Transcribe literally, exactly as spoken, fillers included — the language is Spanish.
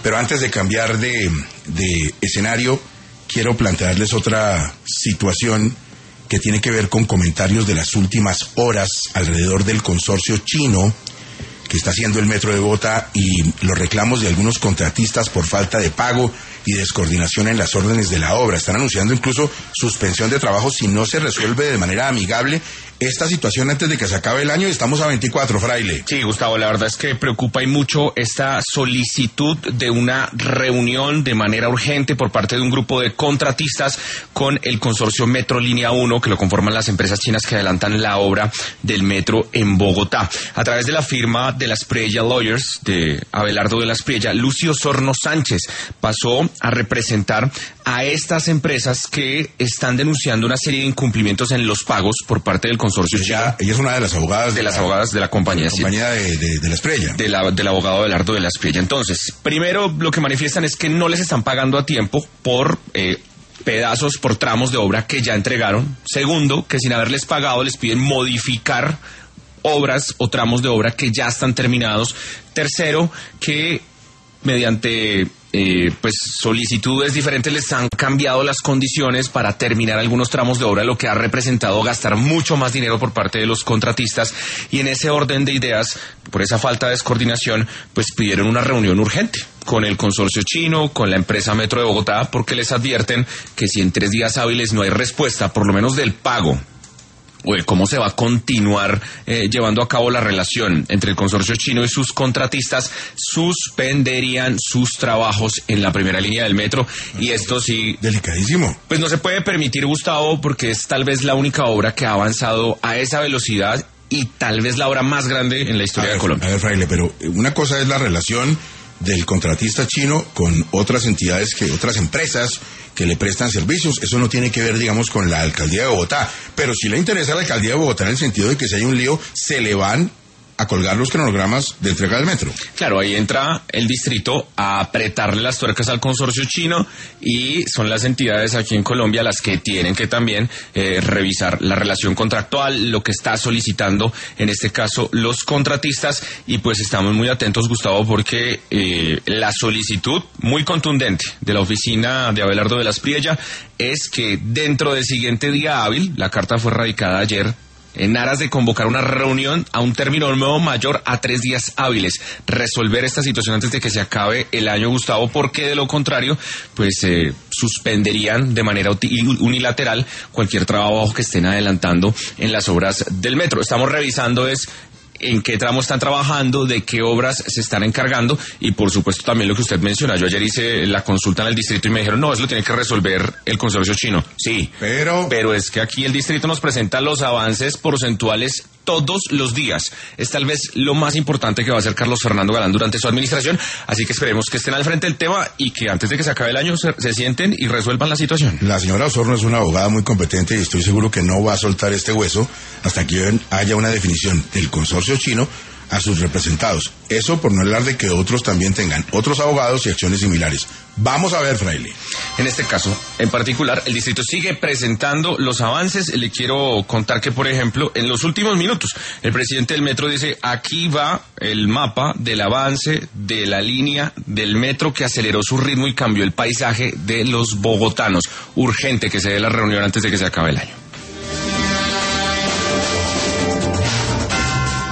Pero antes de cambiar de, de escenario, quiero plantearles otra situación que tiene que ver con comentarios de las últimas horas alrededor del consorcio chino que está haciendo el Metro de Bogotá y los reclamos de algunos contratistas por falta de pago y descoordinación en las órdenes de la obra. Están anunciando incluso suspensión de trabajo si no se resuelve de manera amigable esta situación antes de que se acabe el año, y estamos a veinticuatro, Fraile. Sí, Gustavo, la verdad es que preocupa y mucho esta solicitud de una reunión de manera urgente por parte de un grupo de contratistas con el consorcio Metro Línea uno, que lo conforman las empresas chinas que adelantan la obra del metro en Bogotá. A través de la firma de las Prella Lawyers, de Abelardo de las Prella, Lucio Sorno Sánchez pasó a representar a estas empresas que están denunciando una serie de incumplimientos en los pagos por parte del consorcio ella, chino. Ella es una de las abogadas de, de las la, abogadas de la compañía, de la compañía sí. de, de, de las Prella. De la, del abogado Abelardo de las Prella. Entonces, primero lo que manifiestan es que no les están pagando a tiempo por eh, pedazos, por tramos de obra que ya entregaron. Segundo, que sin haberles pagado les piden modificar obras o tramos de obra que ya están terminados. Tercero, que mediante eh, pues solicitudes diferentes les han cambiado las condiciones para terminar algunos tramos de obra, lo que ha representado gastar mucho más dinero por parte de los contratistas, y en ese orden de ideas, por esa falta de descoordinación, pues pidieron una reunión urgente con el consorcio chino, con la empresa Metro de Bogotá, porque les advierten que si en tres días hábiles no hay respuesta, por lo menos del pago, o de cómo se va a continuar eh, llevando a cabo la relación entre el consorcio chino y sus contratistas, suspenderían sus trabajos en la primera línea del metro. Y esto sí... Delicadísimo. Pues no se puede permitir, Gustavo, porque es tal vez la única obra que ha avanzado a esa velocidad y tal vez la obra más grande en la historia a ver, de Colombia. A ver, Fraile, pero una cosa es la relación del contratista chino con otras entidades, que otras empresas que le prestan servicios. Eso no tiene que ver, digamos, con la alcaldía de Bogotá, pero sí le interesa a la alcaldía de Bogotá en el sentido de que si hay un lío, se le van a colgar los cronogramas de entrega del metro. Claro, ahí entra el distrito a apretarle las tuercas al consorcio chino, y son las entidades aquí en Colombia las que tienen que también eh, revisar la relación contractual, lo que está solicitando en este caso los contratistas, y pues estamos muy atentos, Gustavo, porque eh, la solicitud muy contundente de la oficina de Abelardo de las Priella es que dentro del siguiente día hábil, la carta fue radicada ayer, en aras de convocar una reunión a un término nuevo mayor a tres días hábiles, resolver esta situación antes de que se acabe el año, Gustavo, porque de lo contrario, pues eh, suspenderían de manera unilateral cualquier trabajo que estén adelantando en las obras del metro. Estamos revisando es en qué tramo están trabajando, de qué obras se están encargando, y por supuesto también lo que usted menciona. Yo ayer hice la consulta en el distrito y me dijeron, no, eso lo tiene que resolver el consorcio chino. Sí, pero pero es que aquí el distrito nos presenta los avances porcentuales todos los días. Es tal vez lo más importante que va a hacer Carlos Fernando Galán durante su administración, así que esperemos que estén al frente del tema y que antes de que se acabe el año se, se sienten y resuelvan la situación. La señora Osorno es una abogada muy competente y estoy seguro que no va a soltar este hueso hasta que haya una definición del consorcio chino a sus representados. Eso por no hablar de que otros también tengan otros abogados y acciones similares. Vamos a ver, Fraile. En este caso, en particular, el distrito sigue presentando los avances. Le quiero contar que, por ejemplo, en los últimos minutos, el presidente del metro dice, aquí va el mapa del avance de la línea del metro que aceleró su ritmo y cambió el paisaje de los bogotanos. Urgente que se dé la reunión antes de que se acabe el año.